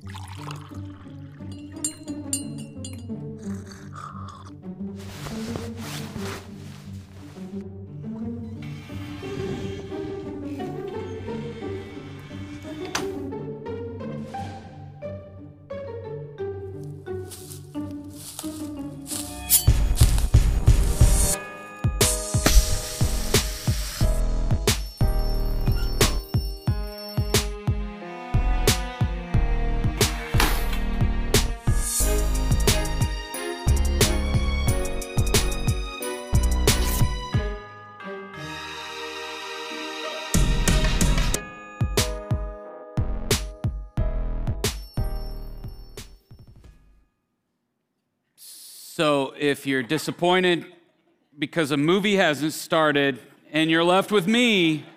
So if you're disappointed because a movie hasn't started and you're left with me,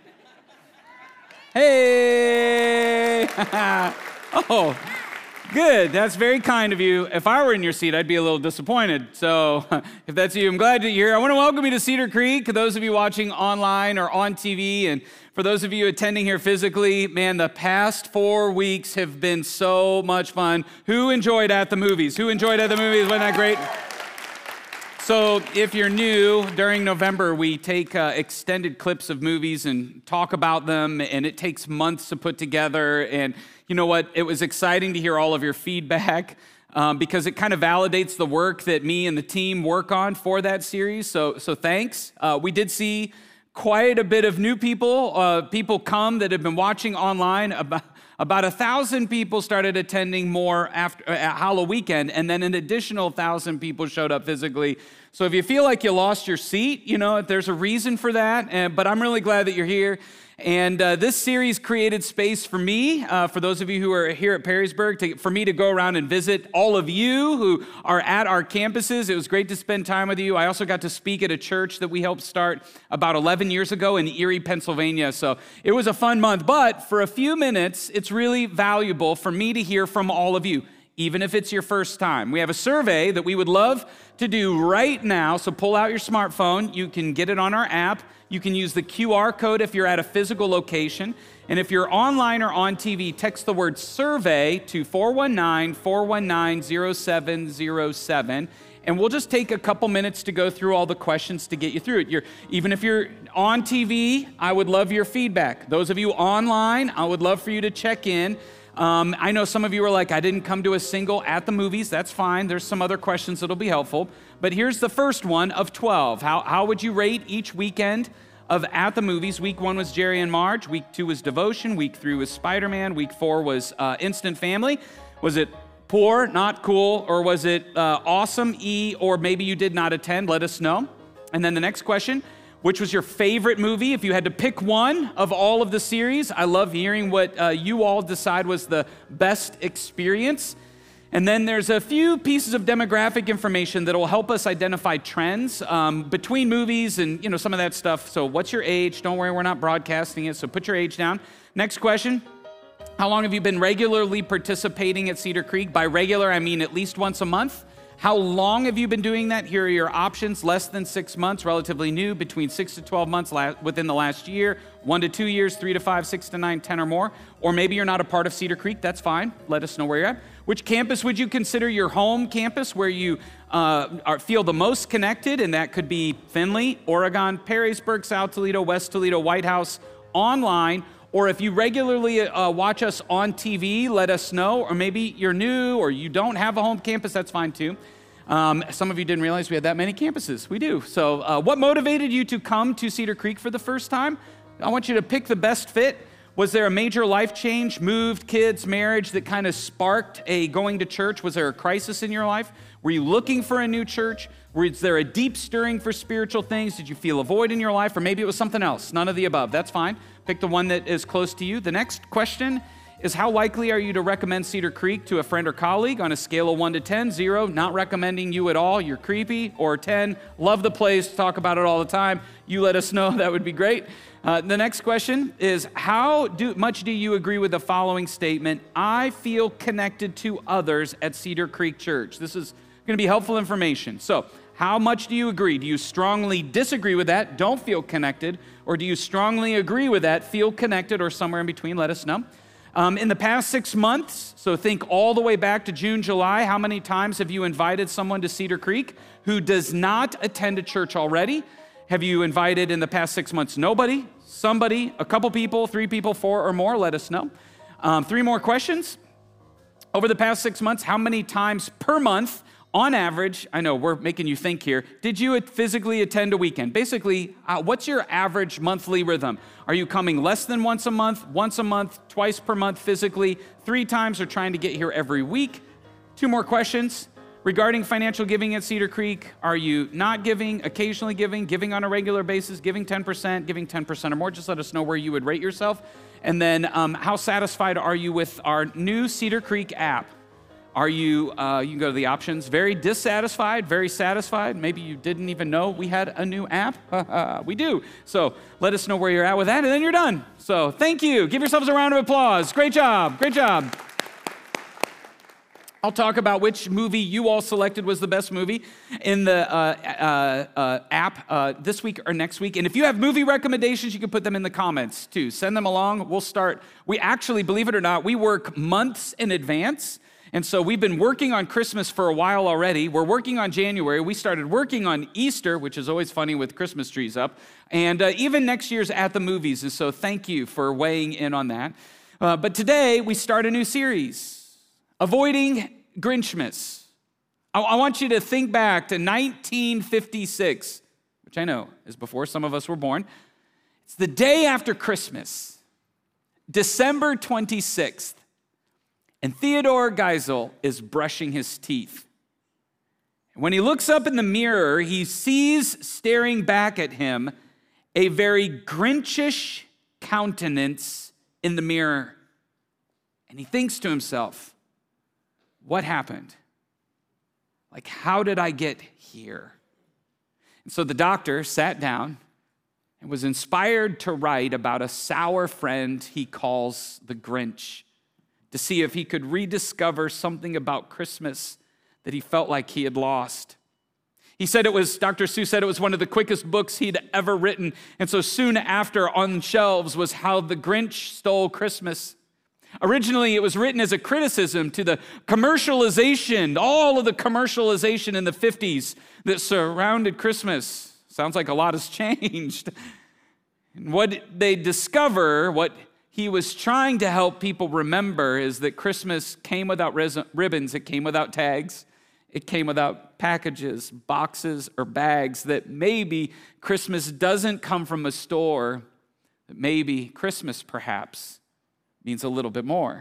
hey! Oh, good. That's very kind of you. If I were in your seat, I'd be a little disappointed. So if that's you, I'm glad you're here. I want to welcome you to Cedar Creek. Those of you watching online or on TV, and for those of you attending here physically, man, the past 4 weeks have been so much fun. Who enjoyed At the Movies? Who enjoyed At the Movies? Wasn't that great? So if you're new, during November, we take extended clips of movies and talk about them, and it takes months to put together. And you know what? It was exciting to hear all of your feedback because it kind of validates the work that me and the team work on for that series. So thanks. We did see quite a bit of new people, people come that have been watching online. About 1,000 people started attending more after Halloween weekend, and then an additional 1,000 people showed up physically. So if you feel like you lost your seat, you know, there's a reason for that, but I'm really glad that you're here. And this series created space for me, for those of you who are here at Perrysburg, for me to go around and visit all of you who are at our campuses. It was great to spend time with you. I also got to speak at a church that we helped start about 11 years ago in Erie, Pennsylvania. So it was a fun month, but for a few minutes, it's really valuable for me to hear from all of you, even if it's your first time. We have a survey that we would love to do right now, so pull out your smartphone. You can get it on our app. You can use the QR code if you're at a physical location. And if you're online or on TV, text the word survey to 419-419-0707. And we'll just take a couple minutes to go through all the questions to get you through it. Even if you're on TV, I would love your feedback. Those of you online, I would love for you to check in. I know some of you are like, I didn't come to a single At the Movies. That's fine. There's some other questions that'll be helpful. But here's the first one of 12. How would you rate each weekend of At the Movies? Week 1 was Jerry and Marge. Week 2 was Devotion. Week 3 was Spider-Man. Week 4 was Instant Family. Was it poor, not cool, or was it awesome, E, or maybe you did not attend? Let us know. And then the next question, which was your favorite movie? If you had to pick one of all of the series, I love hearing what you all decide was the best experience. And then there's a few pieces of demographic information that will help us identify trends between movies and some of that stuff. So what's your age? Don't worry, we're not broadcasting it, so put your age down. Next question, how long have you been regularly participating at Cedar Creek? By regular, I mean at least once a month. How long have you been doing that? Here are your options. Less than 6 months, relatively new, between 6 to 12 months within the last year, 1 to 2 years, 3 to 5, 6 to 9, 10 or more. Or maybe you're not a part of Cedar Creek, that's fine. Let us know where you're at. Which campus would you consider your home campus, where you feel the most connected? And that could be Findlay, Oregon, Perrysburg, South Toledo, West Toledo, White House, online. Or if you regularly watch us on TV, let us know. Or maybe you're new or you don't have a home campus, that's fine too. Some of you didn't realize we had that many campuses. We do. So what motivated you to come to Cedar Creek for the first time? I want you to pick the best fit. Was there a major life change, moved, kids, marriage that kind of sparked a going to church? Was there a crisis in your life? Were you looking for a new church? Was there a deep stirring for spiritual things? Did you feel a void in your life? Or maybe it was something else. None of the above. That's fine. Pick the one that is close to you. The next question is, how likely are you to recommend Cedar Creek to a friend or colleague on a scale of 1 to 10? 0, not recommending you at all, you're creepy. Or 10, love the place, talk about it all the time. You let us know, that would be great. The next question is, how much do you agree with the following statement? I feel connected to others at Cedar Creek Church. This is going to be helpful information. So, how much do you agree? Do you strongly disagree with that, don't feel connected? Or do you strongly agree with that, feel connected, or somewhere in between? Let us know. In the past 6 months, so think all the way back to June, July, how many times have you invited someone to Cedar Creek who does not attend a church already? Have you invited in the past 6 months? Nobody, somebody, a couple people, 3 people, 4 or more? Let us know. 3 more questions. Over the past 6 months, how many times per month, on average, I know we're making you think here, did you physically attend a weekend? Basically, what's your average monthly rhythm? Are you coming less than once a month, twice per month physically, 3 times, or trying to get here every week? 2 more questions. Regarding financial giving at Cedar Creek, are you not giving, occasionally giving on a regular basis, giving 10%, giving 10% or more? Just let us know where you would rate yourself. And then how satisfied are you with our new Cedar Creek app? Are you, you can go to the options, very dissatisfied, very satisfied? Maybe you didn't even know we had a new app. We do. So let us know where you're at with that, and then you're done. So thank you. Give yourselves a round of applause. Great job. Great job. I'll talk about which movie you all selected was the best movie in the app this week or next week. And if you have movie recommendations, you can put them in the comments too. Send them along. We'll start. We actually, believe it or not, we work months in advance. And so we've been working on Christmas for a while already. We're working on January. We started working on Easter, which is always funny with Christmas trees up. And even next year's At the Movies. And so thank you for weighing in on that. But today we start a new series. Avoiding Grinchmas. I want you to think back to 1956, which I know is before some of us were born. It's the day after Christmas, December 26th, and Theodore Geisel is brushing his teeth. When he looks up in the mirror, he sees staring back at him a very Grinchish countenance in the mirror. And he thinks to himself, what happened? Like, how did I get here? And so the doctor sat down and was inspired to write about a sour friend he calls the Grinch, to see if he could rediscover something about Christmas that he felt like he had lost. He said Dr. Seuss said it was one of the quickest books he'd ever written. And so soon after on shelves was How the Grinch Stole Christmas. Originally, it was written as a criticism to the commercialization, all of the commercialization in the 50s that surrounded Christmas. Sounds like a lot has changed. And what they discover, what he was trying to help people remember, is that Christmas came without ribbons, it came without tags, it came without packages, boxes, or bags, that maybe Christmas doesn't come from a store, that maybe Christmas perhaps means a little bit more.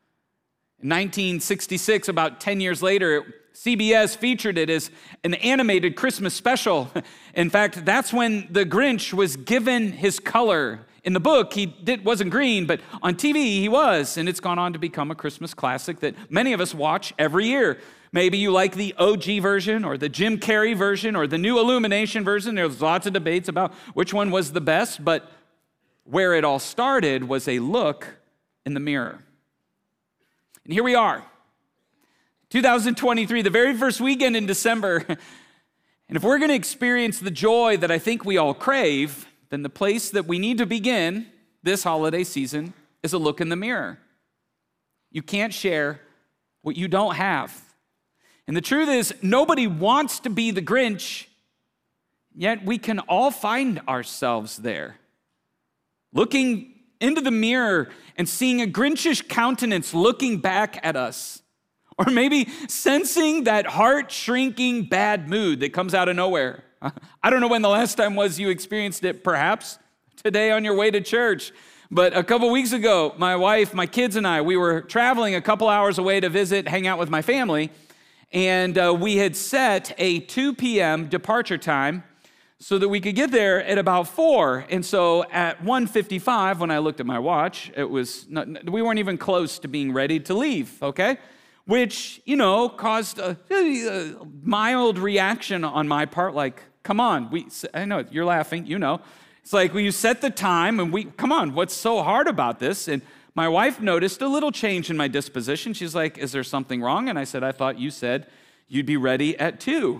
In 1966, about 10 years later, CBS featured it as an animated Christmas special. In fact, that's when the Grinch was given his color. In the book, he wasn't green, but on TV, he was. And it's gone on to become a Christmas classic that many of us watch every year. Maybe you like the OG version or the Jim Carrey version or the new Illumination version. There's lots of debates about which one was the best, but where it all started was a look in the mirror. And here we are, 2023, the very first weekend in December. And if we're going to experience the joy that I think we all crave, then the place that we need to begin this holiday season is a look in the mirror. You can't share what you don't have. And the truth is, nobody wants to be the Grinch, yet we can all find ourselves there. Looking into the mirror and seeing a Grinchish countenance looking back at us. Or maybe sensing that heart-shrinking bad mood that comes out of nowhere. I don't know when the last time was you experienced it, perhaps today on your way to church. But a couple weeks ago, my wife, my kids, and I, we were traveling a couple hours away to visit, hang out with my family. And we had set a 2 p.m. departure time so that we could get there at about 4. And so at 1:55, when I looked at my watch, we weren't even close to being ready to leave, okay? Which, caused a mild reaction on my part, like, come on. I know, you're laughing, It's like, you set the time, and come on, what's so hard about this? And my wife noticed a little change in my disposition. She's like, is there something wrong? And I said, I thought you said you'd be ready at 2.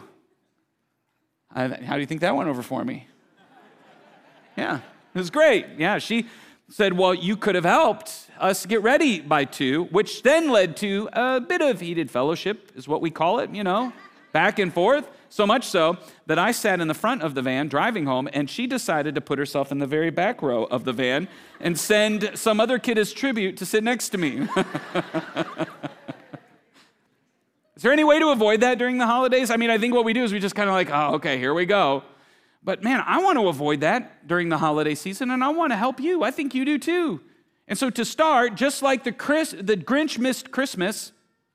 How do you think that went over for me? Yeah, it was great. Yeah, she said, well, you could have helped us get ready by 2, which then led to a bit of heated fellowship, is what we call it, back and forth. So much so that I sat in the front of the van driving home, and she decided to put herself in the very back row of the van and send some other kid as tribute to sit next to me. Is there any way to avoid that during the holidays? I mean, I think what we do is we just kind of like, oh, okay, here we go. But man, I want to avoid that during the holiday season, and I want to help you. I think you do too. And so to start, just like the Grinch missed Christmas,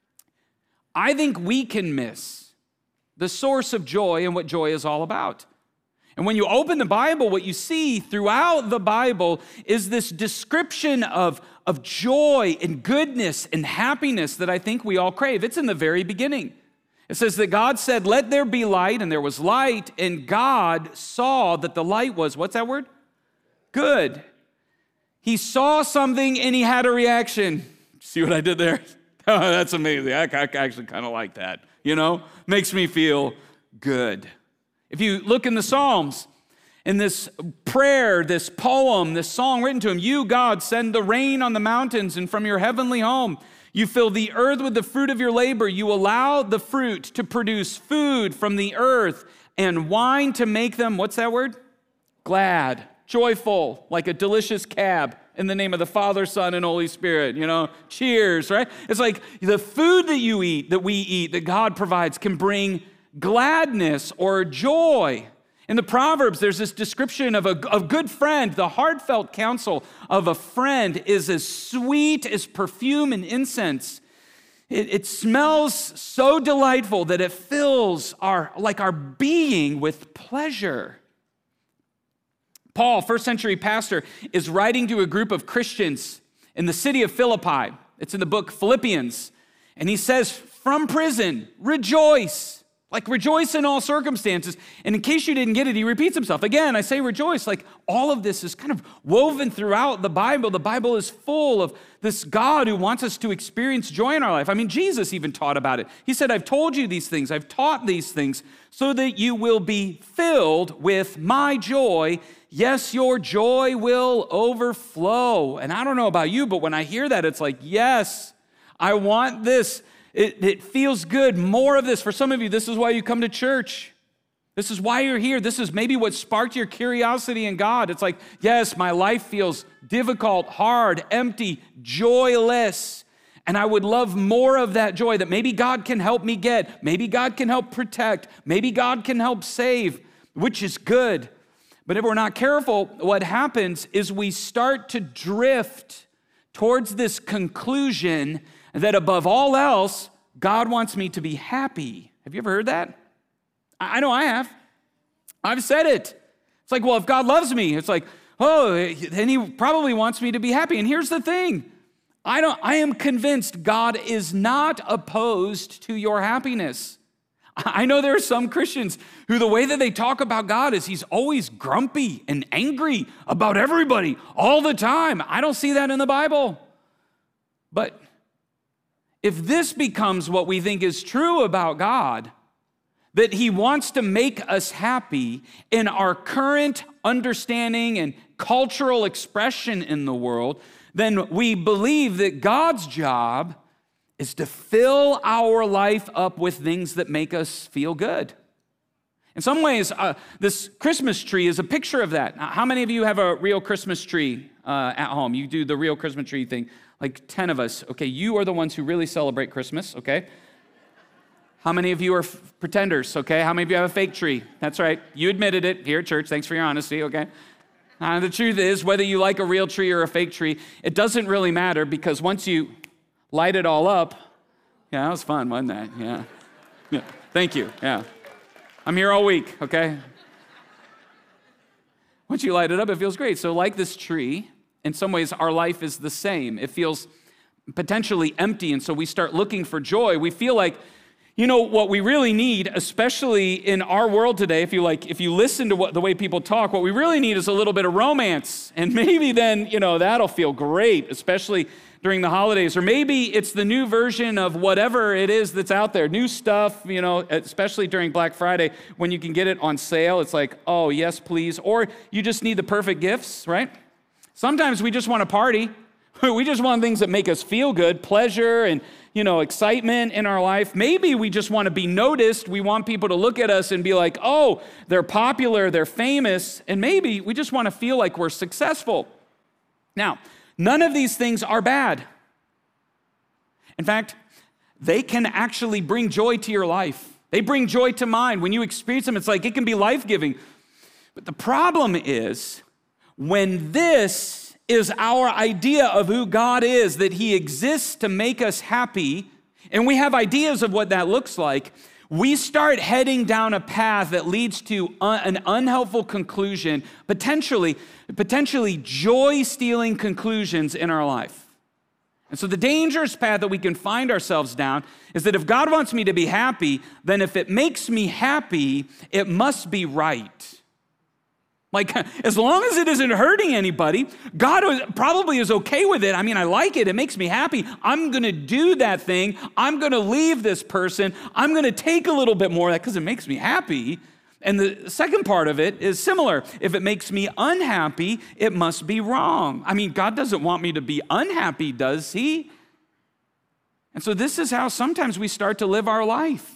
I think we can miss the source of joy and what joy is all about. And when you open the Bible, what you see throughout the Bible is this description of joy and goodness and happiness that I think we all crave. It's in the very beginning. It says that God said, let there be light, and there was light, and God saw that the light was, what's that word? Good. He saw something and he had a reaction. See what I did there? Oh, that's amazing. I actually kind of like that. Makes me feel good. If you look in the Psalms, in this prayer, this poem, this song written to him, you, God, send the rain on the mountains, and from your heavenly home, you fill the earth with the fruit of your labor. You allow the fruit to produce food from the earth and wine to make them, what's that word? Glad, joyful, like a delicious cab. In the name of the Father, Son, and Holy Spirit, cheers, right? It's like the food that we eat, that God provides can bring gladness or joy. In the Proverbs, there's this description of a good friend. The heartfelt counsel of a friend is as sweet as perfume and incense. It smells so delightful that it fills our being with pleasure. Paul, first century pastor, is writing to a group of Christians in the city of Philippi. It's in the book Philippians. And he says, from prison, rejoice. Like rejoice in all circumstances. And in case you didn't get it, he repeats himself. Again, I say rejoice. Like all of this is kind of woven throughout the Bible. The Bible is full of this God who wants us to experience joy in our life. I mean, Jesus even taught about it. He said, I've told you these things. I've taught these things so that you will be filled with my joy. Yes, your joy will overflow. And I don't know about you, but when I hear that, it's like, yes, I want this. It feels good. More of this. For some of you, this is why you come to church. This is why you're here. This is maybe what sparked your curiosity in God. It's like, yes, my life feels difficult, hard, empty, joyless. And I would love more of that joy that maybe God can help me get. Maybe God can help protect. Maybe God can help save, which is good. But if we're not careful, what happens is we start to drift towards this conclusion that above all else, God wants me to be happy. Have you ever heard that? I know I have. I've said it. It's like, well, if God loves me, it's like, oh, then he probably wants me to be happy. And here's the thing. I am convinced God is not opposed to your happiness. I know there are some Christians who the way that they talk about God is he's always grumpy and angry about everybody all the time. I don't see that in the Bible. But if this becomes what we think is true about God, that he wants to make us happy in our current understanding and cultural expression in the world, then we believe that God's job is to fill our life up with things that make us feel good. In some ways, this Christmas tree is a picture of that. Now, how many of you have a real Christmas tree at home? You do the real Christmas tree thing. Like 10 of us. Okay, you are the ones who really celebrate Christmas, okay? How many of you are pretenders, okay? How many of you have a fake tree? That's right. You admitted it here at church. Thanks for your honesty, okay? The truth is, whether you like a real tree or a fake tree, it doesn't really matter because once you light it all up, yeah, that was fun, wasn't that? Yeah. Thank you, yeah. I'm here all week, okay? Once you light it up, it feels great. So like this tree, in some ways, our life is the same. It feels potentially empty, and so we start looking for joy. We feel like, what we really need, especially in our world today, if you listen to the way people talk, what we really need is a little bit of romance. And maybe then, that'll feel great, especially during the holidays. Or maybe it's the new version of whatever it is that's out there. New stuff, especially during Black Friday, when you can get it on sale. It's like, oh, yes, please. Or you just need the perfect gifts, right? Sometimes we just want to party. We just want things that make us feel good, pleasure and, excitement in our life. Maybe we just want to be noticed. We want people to look at us and be like, oh, they're popular, they're famous. And maybe we just want to feel like we're successful. Now, none of these things are bad. In fact, they can actually bring joy to your life. They bring joy to mine. When you experience them, it's like it can be life-giving. But the problem is when this is our idea of who God is, that he exists to make us happy, and we have ideas of what that looks like, we start heading down a path that leads to an unhelpful conclusion, potentially joy-stealing conclusions in our life. And so the dangerous path that we can find ourselves down is that if God wants me to be happy, then if it makes me happy, it must be right. Like, as long as it isn't hurting anybody, God probably is okay with it. I mean, I like it. It makes me happy. I'm going to do that thing. I'm going to leave this person. I'm going to take a little bit more of that because it makes me happy. And the second part of it is similar. If it makes me unhappy, it must be wrong. I mean, God doesn't want me to be unhappy, does he? And so this is how sometimes we start to live our life.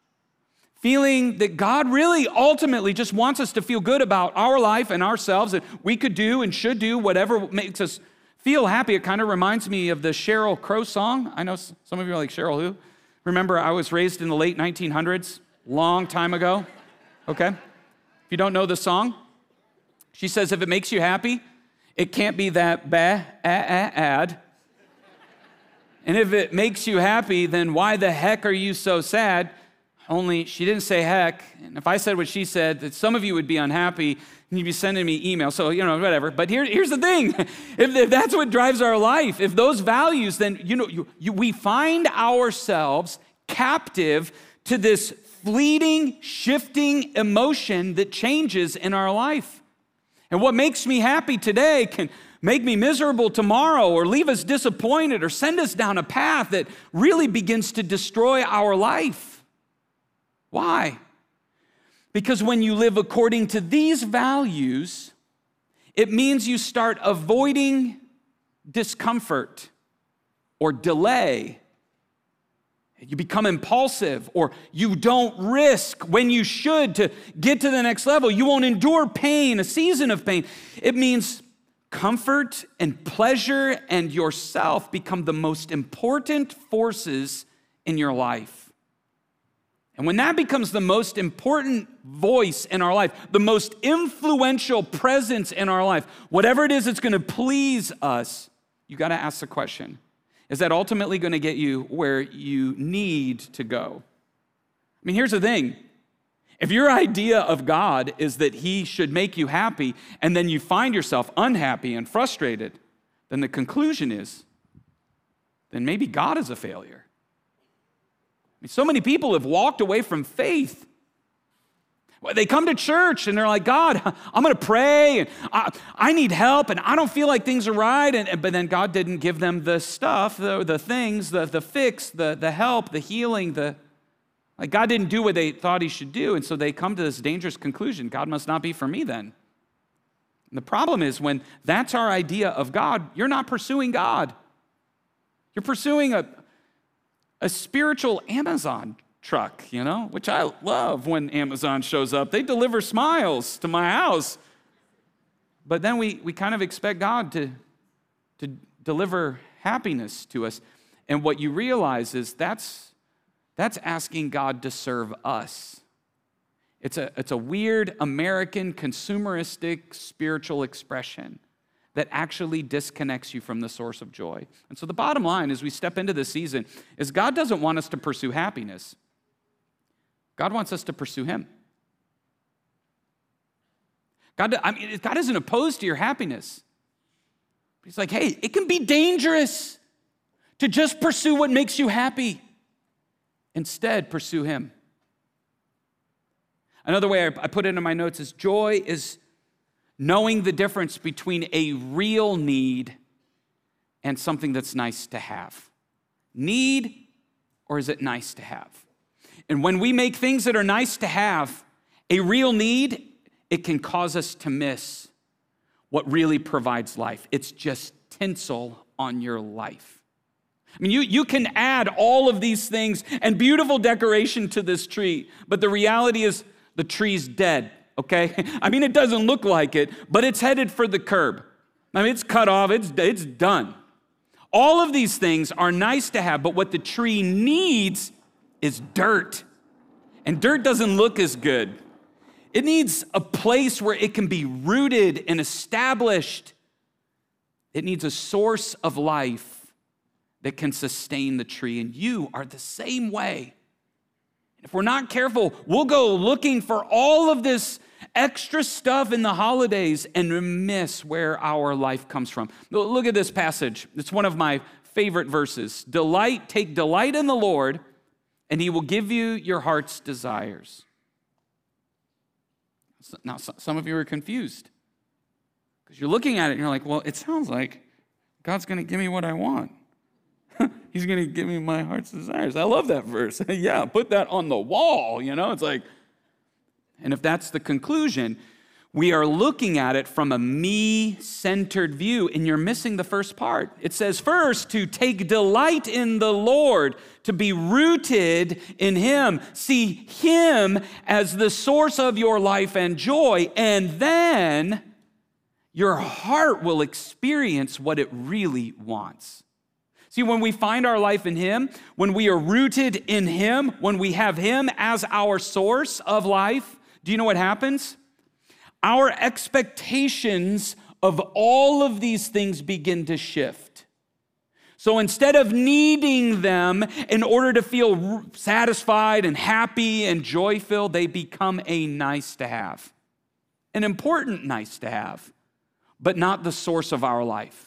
Feeling that God really ultimately just wants us to feel good about our life and ourselves, and we could do and should do whatever makes us feel happy. It kind of reminds me of the Sheryl Crow song. I know some of you are like, Sheryl who? Remember, I was raised in the late 1900s, long time ago, okay? If you don't know the song, she says, if it makes you happy, it can't be that bad. And if it makes you happy, then why the heck are you so sad? Only she didn't say heck, and if I said what she said, that some of you would be unhappy, and you'd be sending me emails, so, whatever. But here's the thing. If that's what drives our life, if those values, then, we find ourselves captive to this fleeting, shifting emotion that changes in our life. And what makes me happy today can make me miserable tomorrow, or leave us disappointed, or send us down a path that really begins to destroy our life. Why? Because when you live according to these values, it means you start avoiding discomfort or delay. You become impulsive, or you don't risk when you should to get to the next level. You won't endure pain, a season of pain. It means comfort and pleasure and yourself become the most important forces in your life. And when that becomes the most important voice in our life, the most influential presence in our life, whatever it is that's going to please us, you got to ask the question, is that ultimately going to get you where you need to go? I mean, here's the thing. If your idea of God is that he should make you happy, and then you find yourself unhappy and frustrated, then the conclusion is, then maybe God is a failure. I mean, so many people have walked away from faith. They come to church and they're like, God, I'm going to pray, and I need help, and I don't feel like things are right. But then God didn't give them the stuff, the things, the fix, the help, the healing. Like God didn't do what they thought he should do. And so they come to this dangerous conclusion, God must not be for me then. And the problem is when that's our idea of God, you're not pursuing God. You're pursuing a spiritual Amazon truck, which I love when Amazon shows up. They deliver smiles to my house. But then we kind of expect God to deliver happiness to us. And what you realize is that's asking God to serve us. It's a weird American consumeristic spiritual expression that actually disconnects you from the source of joy. And so the bottom line as we step into this season is God doesn't want us to pursue happiness. God wants us to pursue him. God isn't opposed to your happiness. He's like, hey, it can be dangerous to just pursue what makes you happy. Instead, pursue him. Another way I put it in my notes is joy is knowing the difference between a real need and something that's nice to have. Need, or is it nice to have? And when we make things that are nice to have a real need, it can cause us to miss what really provides life. It's just tinsel on your life. I mean, you can add all of these things and beautiful decoration to this tree, but the reality is the tree's dead, okay? I mean, it doesn't look like it, but it's headed for the curb. I mean, it's cut off, it's done. All of these things are nice to have, but what the tree needs is dirt. And dirt doesn't look as good. It needs a place where it can be rooted and established. It needs a source of life that can sustain the tree. And you are the same way. If we're not careful, we'll go looking for all of this extra stuff in the holidays and miss where our life comes from. Look at this passage. It's one of my favorite verses. Take delight in the Lord, and he will give you your heart's desires. Now, some of you are confused because you're looking at it and you're like, well, it sounds like God's going to give me what I want. He's going to give me my heart's desires. I love that verse. Yeah, put that on the wall, It's like, and if that's the conclusion, we are looking at it from a me-centered view, and you're missing the first part. It says first to take delight in the Lord, to be rooted in him. See him as the source of your life and joy, and then your heart will experience what it really wants. See, when we find our life in him, when we are rooted in him, when we have him as our source of life, do you know what happens? Our expectations of all of these things begin to shift. So instead of needing them in order to feel satisfied and happy and joy-filled, they become a nice to have, an important nice to have, but not the source of our life.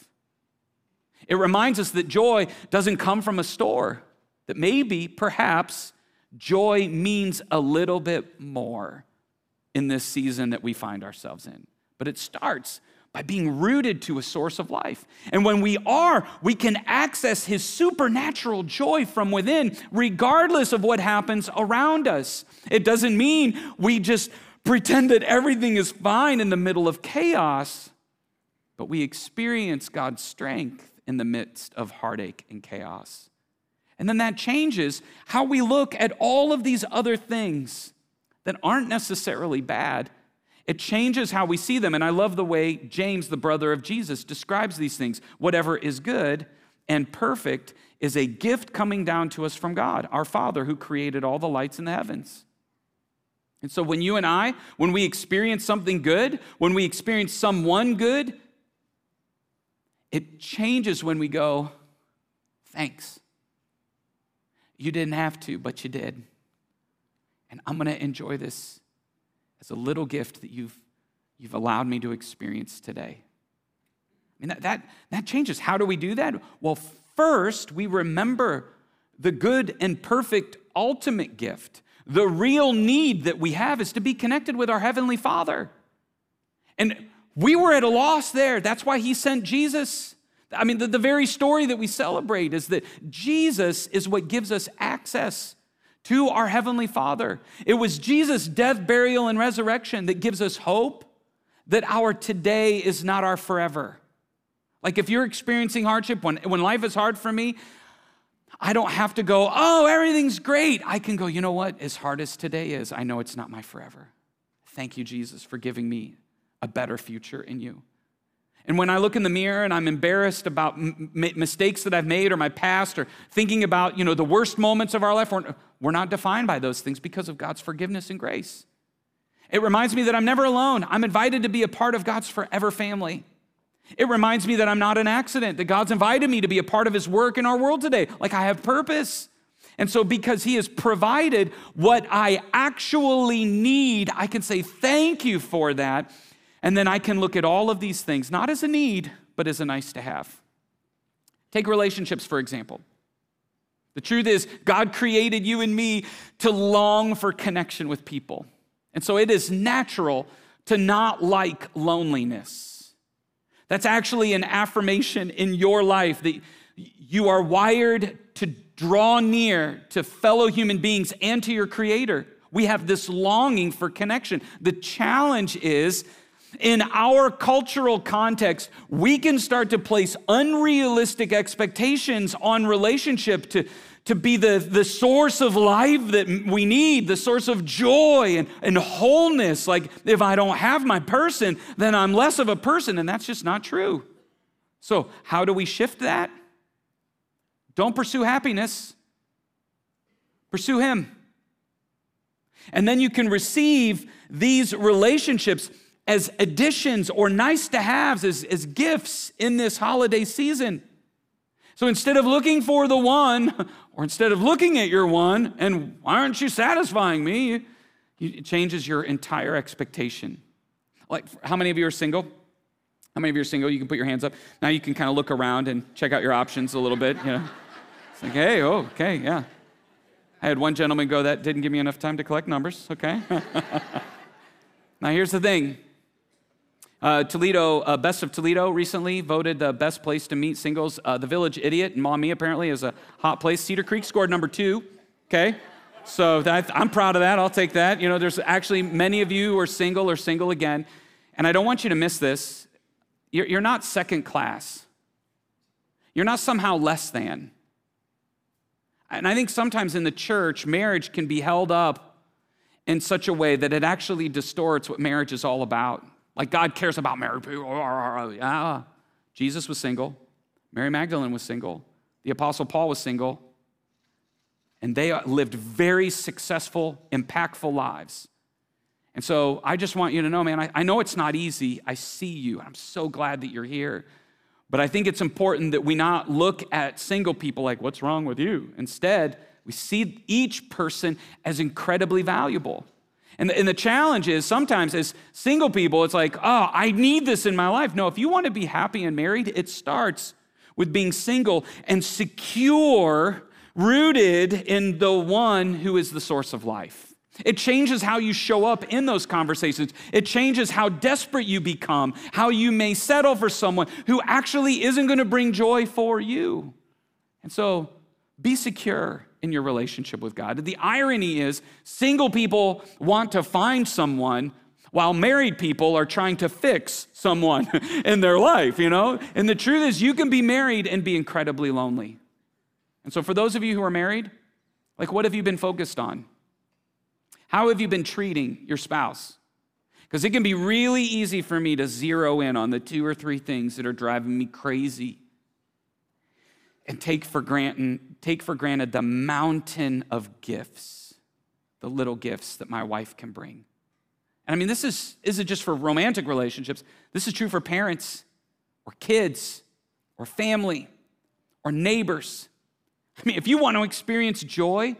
It reminds us that joy doesn't come from a store, that maybe, perhaps, joy means a little bit more in this season that we find ourselves in. But it starts by being rooted to a source of life. And when we are, we can access his supernatural joy from within, regardless of what happens around us. It doesn't mean we just pretend that everything is fine in the middle of chaos, but we experience God's strength in the midst of heartache and chaos. And then that changes how we look at all of these other things that aren't necessarily bad. It changes how we see them. And I love the way James, the brother of Jesus, describes these things. Whatever is good and perfect is a gift coming down to us from God, our Father, who created all the lights in the heavens. And so when you and I, when we experience something good, when we experience someone good, it changes when we go, thanks. You didn't have to, but you did. And I'm going to enjoy this as a little gift that you've allowed me to experience today. I mean, that changes. How do we do that? Well, first, we remember the good and perfect ultimate gift. The real need that we have is to be connected with our Heavenly Father. And we were at a loss there. That's why he sent Jesus. I mean, the very story that we celebrate is that Jesus is what gives us access to our Heavenly Father. It was Jesus' death, burial, and resurrection that gives us hope that our today is not our forever. Like if you're experiencing hardship, when life is hard for me, I don't have to go, oh, everything's great. I can go, you know what? As hard as today is, I know it's not my forever. Thank you, Jesus, for giving me a better future in you. And when I look in the mirror and I'm embarrassed about mistakes that I've made or my past or thinking about, the worst moments of our life, we're not defined by those things because of God's forgiveness and grace. It reminds me that I'm never alone. I'm invited to be a part of God's forever family. It reminds me that I'm not an accident, that God's invited me to be a part of his work in our world today. Like I have purpose. And so because he has provided what I actually need, I can say thank you for that. And then I can look at all of these things, not as a need, but as a nice to have. Take relationships, for example. The truth is, God created you and me to long for connection with people. And so it is natural to not like loneliness. That's actually an affirmation in your life that you are wired to draw near to fellow human beings and to your Creator. We have this longing for connection. The challenge is In our cultural context, we can start to place unrealistic expectations on relationship to be the source of life that we need, the source of joy and wholeness. Like, if I don't have my person, then I'm less of a person, and that's just not true. So how do we shift that? Don't pursue happiness. Pursue Him. And then you can receive these relationships as additions or nice to haves, as gifts in this holiday season. So instead of looking for the one, or instead of looking at your one, and why aren't you satisfying me? It changes your entire expectation. Like, how many of you are single? How many of you are single? You can put your hands up. Now you can kind of look around and check out your options a little bit. You know, it's like, hey, oh, okay, yeah. I had one gentleman go, that didn't give me enough time to collect numbers, okay? Now here's the thing. Toledo, Best of Toledo recently voted the best place to meet singles. The Village Idiot in Maumee apparently is a hot place. Cedar Creek scored number 2, okay? So I'm proud of that. I'll take that. You know, there's actually many of you who are single or single again, and I don't want you to miss this. You're not second class. You're not somehow less than. And I think sometimes in the church, marriage can be held up in such a way that it actually distorts what marriage is all about. Like, God cares about married people. Jesus was single. Mary Magdalene was single. The Apostle Paul was single. And they lived very successful, impactful lives. And so I just want you to know, man, I know it's not easy. I see you. I'm so glad that you're here. But I think it's important that we not look at single people like, what's wrong with you? Instead, we see each person as incredibly valuable. And the challenge is sometimes as single people, it's like, oh, I need this in my life. No, if you want to be happy and married, it starts with being single and secure, rooted in the one who is the source of life. It changes how you show up in those conversations. It changes how desperate you become, how you may settle for someone who actually isn't going to bring joy for you. And so be secure in your relationship with God. The irony is single people want to find someone while married people are trying to fix someone in their life, you know? And the truth is you can be married and be incredibly lonely. And so for those of you who are married, like, what have you been focused on? How have you been treating your spouse? Because it can be really easy for me to zero in on the 2 or 3 things that are driving me crazy and take for granted the mountain of gifts, the little gifts that my wife can bring. And I mean, this isn't just for romantic relationships. This is true for parents or kids or family or neighbors. I mean, if you want to experience joy,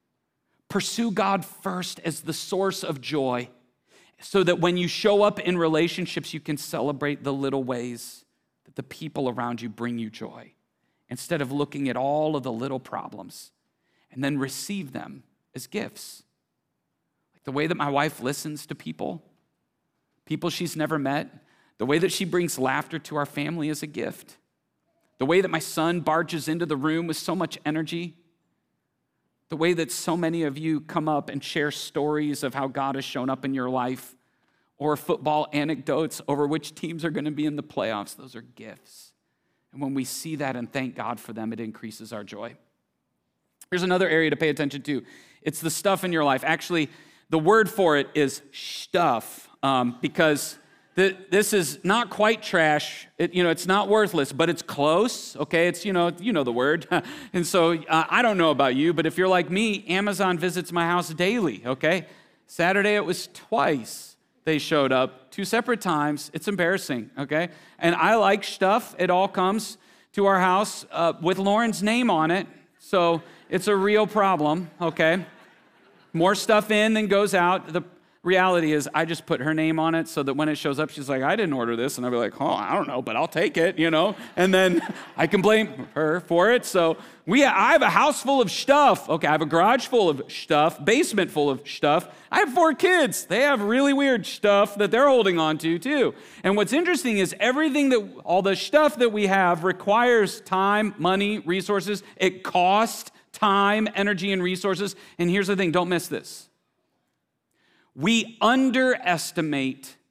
pursue God first as the source of joy so that when you show up in relationships, you can celebrate the little ways that the people around you bring you joy instead of looking at all of the little problems and then receive them as gifts. Like the way that my wife listens to people she's never met, the way that she brings laughter to our family is a gift. The way that my son barges into the room with so much energy, the way that so many of you come up and share stories of how God has shown up in your life, or football anecdotes over which teams are going to be in the playoffs, those are gifts. And when we see that and thank God for them, it increases our joy. Here's another area to pay attention to. It's the stuff in your life. Actually, the word for it is stuff, because this is not quite trash. It's not worthless, but it's close, okay? It's, you know the word. And so I don't know about you, but if you're like me, Amazon visits my house daily, okay? Saturday it was twice they showed up, 2 separate times. It's embarrassing, okay? And I like stuff. It all comes to our house with Lauren's name on it, so it's a real problem, okay? More stuff in than goes out. The reality is I just put her name on it so that when it shows up, she's like, I didn't order this. And I'll be like, oh, I don't know, but I'll take it, And then I can blame her for it. So I have a house full of stuff. Okay, I have a garage full of stuff, basement full of stuff. I have 4 kids. They have really weird stuff that they're holding on to too. And what's interesting is all the stuff that we have requires time, money, resources. It costs time, energy, and resources. And here's the thing, don't miss this. We underestimate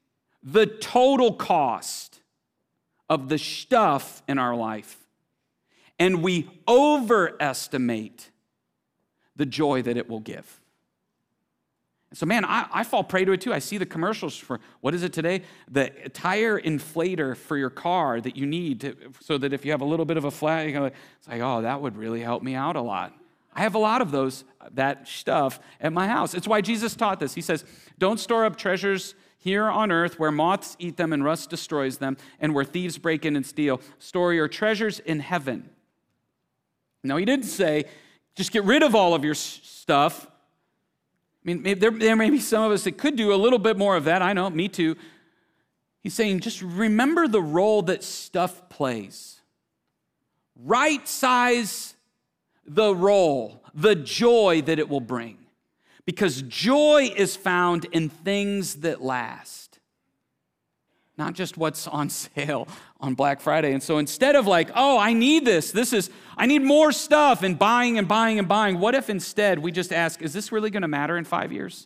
the total cost of the stuff in our life, and we overestimate the joy that it will give. So, man, I fall prey to it too. I see the commercials for, what is it today? The tire inflator for your car that you need so that if you have a little bit of a flat, it's like, oh, that would really help me out a lot. I have a lot of that stuff at my house. It's why Jesus taught this. He says, don't store up treasures here on earth where moths eat them and rust destroys them and where thieves break in and steal. Store your treasures in heaven. Now, he didn't say, just get rid of all of your stuff. I mean, there may be some of us that could do a little bit more of that. I know, me too. He's saying, just remember the role that stuff plays. Right size the role, the joy that it will bring. Because joy is found in things that last, not just what's on sale on Black Friday. And so instead of like, oh, I need I need more stuff and buying and buying and buying, what if instead we just ask, is this really going to matter in 5 years?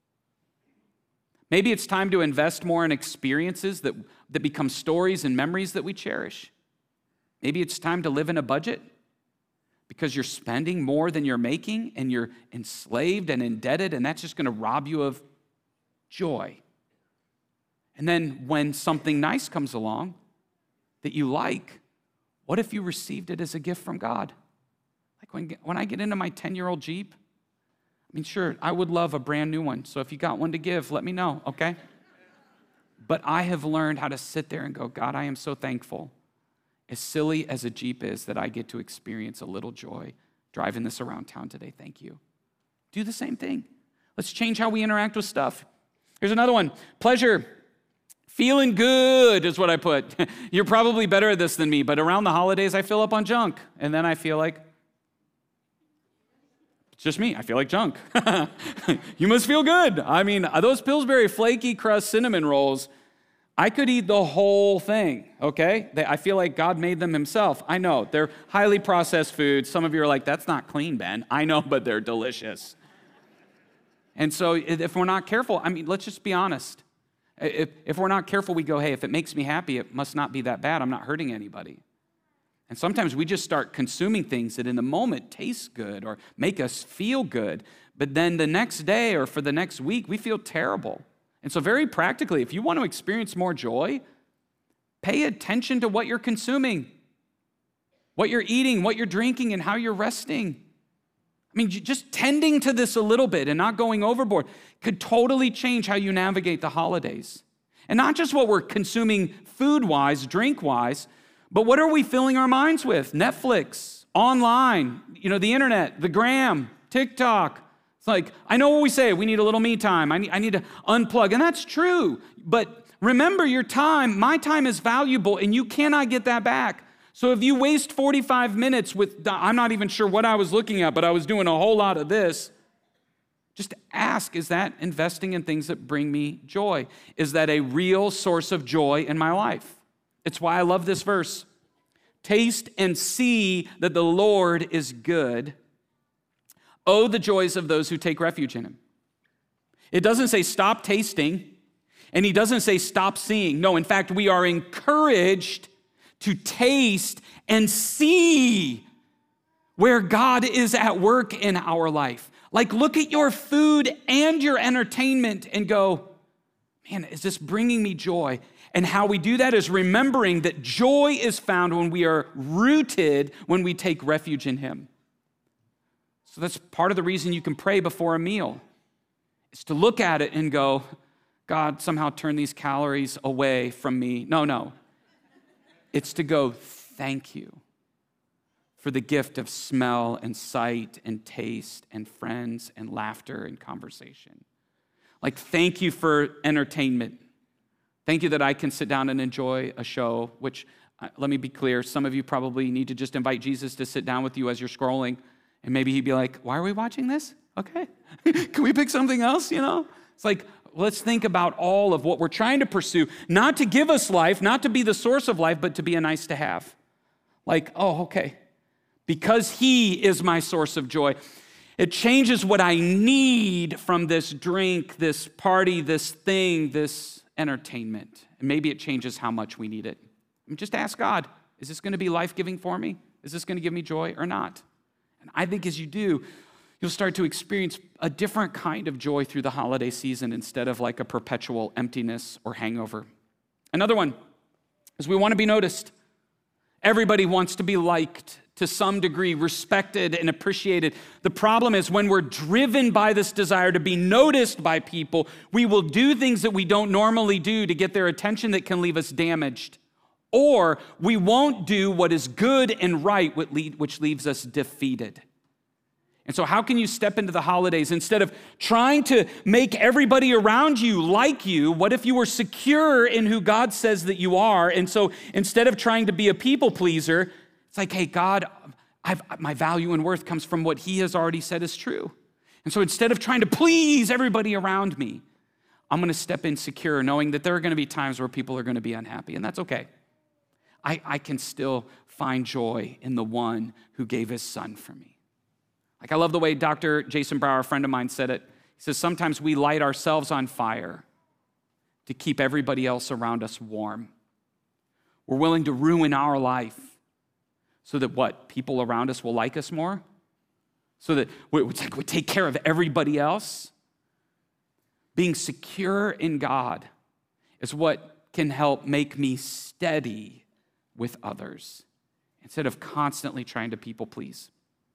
Maybe it's time to invest more in experiences that become stories and memories that we cherish. Maybe it's time to live in a budget because you're spending more than you're making and you're enslaved and indebted, and that's just going to rob you of joy. And then when something nice comes along that you like, what if you received it as a gift from God? Like when I get into my 10-year-old Jeep, I mean, sure, I would love a brand new one. So if you got one to give, let me know, okay? But I have learned how to sit there and go, God, I am so thankful, as silly as a Jeep is, that I get to experience a little joy driving this around town today. Thank you. Do the same thing. Let's change how we interact with stuff. Here's another one. Pleasure. Feeling good is what I put. You're probably better at this than me, but around the holidays, I fill up on junk. And then I feel like, it's just me. I feel like junk. You must feel good. I mean, those Pillsbury flaky crust cinnamon rolls, I could eat the whole thing, okay? I feel like God made them himself. I know, they're highly processed foods. Some of you are like, that's not clean, Ben. I know, but they're delicious. And so if we're not careful, I mean, let's just be honest. If we're not careful, we go, hey, if it makes me happy, it must not be that bad. I'm not hurting anybody. And sometimes we just start consuming things that in the moment taste good or make us feel good, but then the next day or for the next week, we feel terrible. And so very practically, if you want to experience more joy, pay attention to what you're consuming, what you're eating, what you're drinking, and how you're resting. I mean, just tending to this a little bit and not going overboard could totally change how you navigate the holidays. And not just what we're consuming food-wise, drink-wise, but what are we filling our minds with? Netflix, online, the internet, the gram, TikTok. It's like, I know what we say, we need a little me time. I need to unplug, and that's true. But remember, your time, my time is valuable, and you cannot get that back. So if you waste 45 minutes I'm not even sure what I was looking at, but I was doing a whole lot of this, just ask, is that investing in things that bring me joy? Is that a real source of joy in my life? It's why I love this verse. Taste and see that the Lord is good. Oh, the joys of those who take refuge in him. It doesn't say stop tasting, and he doesn't say stop seeing. No, in fact, we are encouraged to taste and see where God is at work in our life. Like, look at your food and your entertainment and go, man, is this bringing me joy? And how we do that is remembering that joy is found when we are rooted, when we take refuge in him. So that's part of the reason you can pray before a meal, is to look at it and go, God, somehow turn these calories away from me. No. It's to go, thank you for the gift of smell and sight and taste and friends and laughter and conversation. Like, thank you for entertainment. Thank you that I can sit down and enjoy a show, which, let me be clear, some of you probably need to just invite Jesus to sit down with you as you're scrolling, and maybe he'd be like, why are we watching this? Okay. Can we pick something else, It's like, let's think about all of what we're trying to pursue, not to give us life, not to be the source of life, but to be a nice to have. Like, oh, okay. Because he is my source of joy, it changes what I need from this drink, this party, this thing, this entertainment. And maybe it changes how much we need it. I mean, just ask God, is this going to be life-giving for me? Is this going to give me joy or not? And I think as you do, you'll start to experience a different kind of joy through the holiday season instead of like a perpetual emptiness or hangover. Another one is we want to be noticed. Everybody wants to be liked to some degree, respected and appreciated. The problem is when we're driven by this desire to be noticed by people, we will do things that we don't normally do to get their attention that can leave us damaged. Or we won't do what is good and right, which leaves us defeated. And so how can you step into the holidays instead of trying to make everybody around you like you? What if you were secure in who God says that you are? And so instead of trying to be a people pleaser, it's like, hey, God, my value and worth comes from what he has already said is true. And so instead of trying to please everybody around me, I'm going to step in secure, knowing that there are going to be times where people are going to be unhappy, and that's okay. I can still find joy in the one who gave his son for me. Like, I love the way Dr. Jason Brower, a friend of mine, said it. He says, sometimes we light ourselves on fire to keep everybody else around us warm. We're willing to ruin our life so that what? People around us will like us more? So that we take care of everybody else? Being secure in God is what can help make me steady with others instead of constantly trying to people please.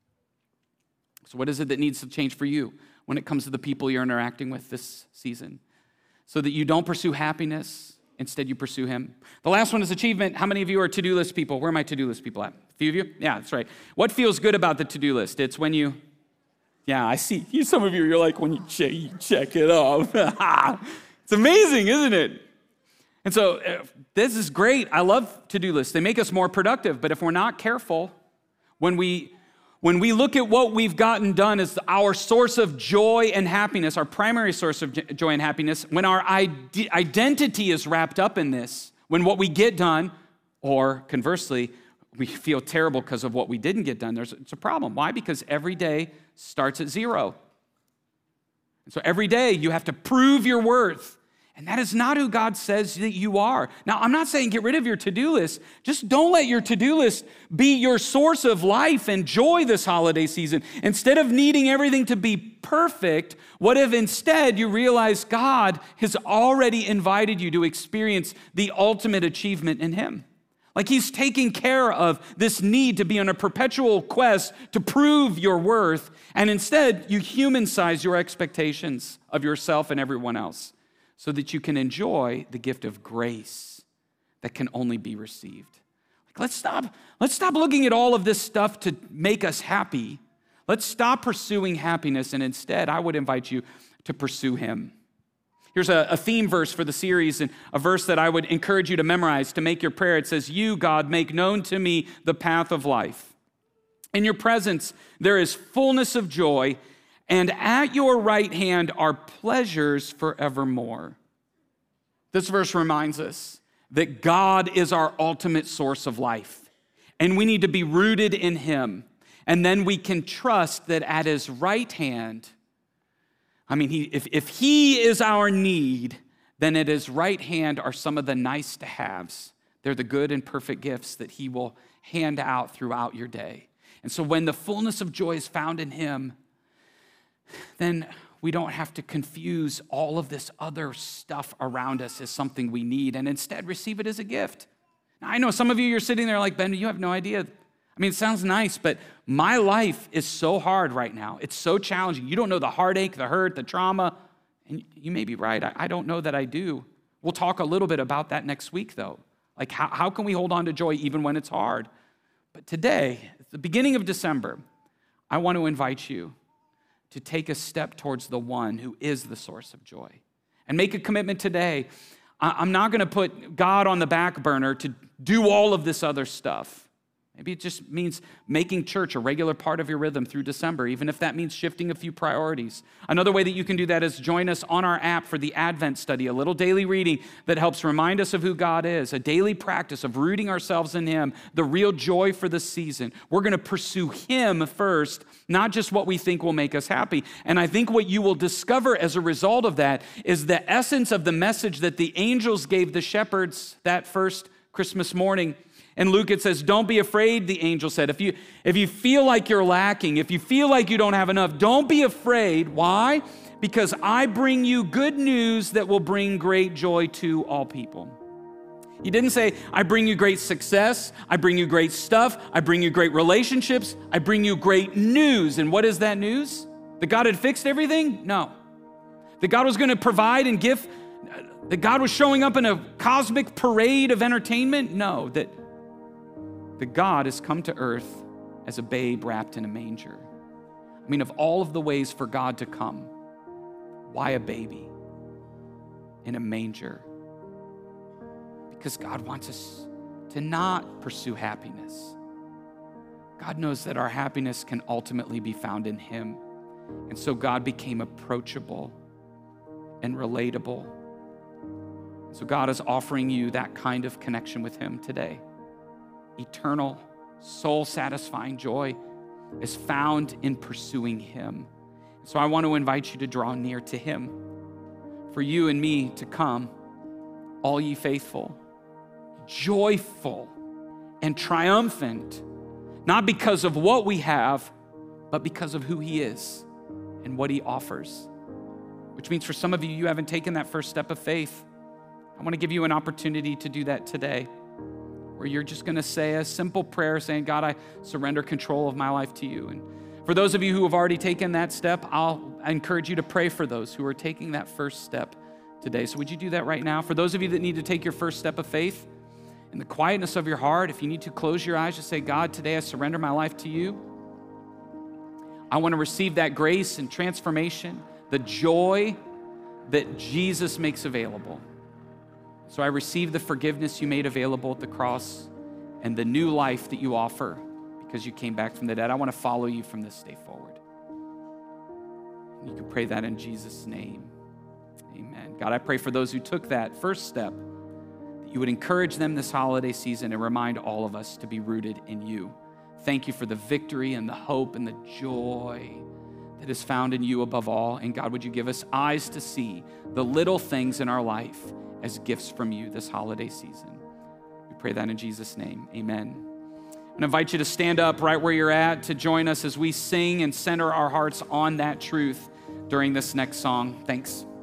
So what is it that needs to change for you when it comes to the people you're interacting with this season? So that you don't pursue happiness, instead you pursue him. The last one is achievement. How many of you are to-do list people? Where are my to-do list people at? A few of you? Yeah, that's right. What feels good about the to-do list? It's when you, yeah, I see. Some of you, you're like, when you check it off. It's amazing, isn't it? And so this is great. I love to-do lists. They make us more productive. But if we're not careful, when we look at what we've gotten done as our source of joy and happiness, our primary source of joy and happiness, when our identity is wrapped up in this, when what we get done, or conversely, we feel terrible because of what we didn't get done, it's a problem. Why? Because every day starts at zero. And so every day you have to prove your worth. And that is not who God says that you are. Now, I'm not saying get rid of your to-do list. Just don't let your to-do list be your source of life and joy this holiday season. Instead of needing everything to be perfect, what if instead you realize God has already invited you to experience the ultimate achievement in him? Like he's taking care of this need to be on a perpetual quest to prove your worth, and instead you human-size your expectations of yourself and everyone else, so that you can enjoy the gift of grace that can only be received. Like, let's stop looking at all of this stuff to make us happy. Let's stop pursuing happiness, and instead, I would invite you to pursue him. Here's a theme verse for the series, and a verse that I would encourage you to memorize to make your prayer. It says, "You, God, make known to me the path of life. In your presence, there is fullness of joy, and at your right hand are pleasures forevermore." This verse reminds us that God is our ultimate source of life, and we need to be rooted in him. And then we can trust that at his right hand, if he is our need, then at his right hand are some of the nice to haves. They're the good and perfect gifts that he will hand out throughout your day. And so when the fullness of joy is found in him, then we don't have to confuse all of this other stuff around us as something we need, and instead receive it as a gift. Now, I know some of you, you're sitting there like, Ben, you have no idea. It sounds nice, but my life is so hard right now. It's so challenging. You don't know the heartache, the hurt, the trauma, and you may be right. I don't know that I do. We'll talk a little bit about that next week, though. Like, how can we hold on to joy even when it's hard? But today, at the beginning of December, I want to invite you to take a step towards the one who is the source of joy. And make a commitment today. I'm not going to put God on the back burner to do all of this other stuff. Maybe it just means making church a regular part of your rhythm through December, even if that means shifting a few priorities. Another way that you can do that is join us on our app for the Advent study, a little daily reading that helps remind us of who God is, a daily practice of rooting ourselves in Him, the real joy for the season. We're going to pursue Him first, not just what we think will make us happy. And I think what you will discover as a result of that is the essence of the message that the angels gave the shepherds that first Christmas morning. In Luke, it says, don't be afraid, the angel said. If you feel like you're lacking, if you feel like you don't have enough, don't be afraid. Why? Because I bring you good news that will bring great joy to all people. He didn't say, I bring you great success, I bring you great stuff, I bring you great relationships, I bring you great news. And what is that news? That God had fixed everything? No. That God was going to provide and give? That God was showing up in a cosmic parade of entertainment? No. That God has come to earth as a babe wrapped in a manger. I mean, of all of the ways for God to come, why a baby in a manger? Because God wants us to not pursue happiness. God knows that our happiness can ultimately be found in Him. And so God became approachable and relatable. So God is offering you that kind of connection with Him today. Eternal, soul-satisfying joy is found in pursuing Him. So I want to invite you to draw near to Him. For you and me to come, all ye faithful, joyful and triumphant, not because of what we have, but because of who He is and what He offers. Which means for some of you, you haven't taken that first step of faith. I want to give you an opportunity to do that today, where you're just going to say a simple prayer saying, God, I surrender control of my life to you. And for those of you who have already taken that step, I encourage you to pray for those who are taking that first step today. So would you do that right now? For those of you that need to take your first step of faith, in the quietness of your heart, if you need to close your eyes, just say, God, today I surrender my life to you. I want to receive that grace and transformation, the joy that Jesus makes available. So I receive the forgiveness you made available at the cross and the new life that you offer because you came back from the dead. I want to follow you from this day forward. And you can pray that in Jesus' name. Amen. God, I pray for those who took that first step, that you would encourage them this holiday season and remind all of us to be rooted in you. Thank you for the victory and the hope and the joy that is found in you above all. And God, would you give us eyes to see the little things in our life as gifts from you this holiday season. We pray that in Jesus' name, amen. I invite you to stand up right where you're at to join us as we sing and center our hearts on that truth during this next song. Thanks.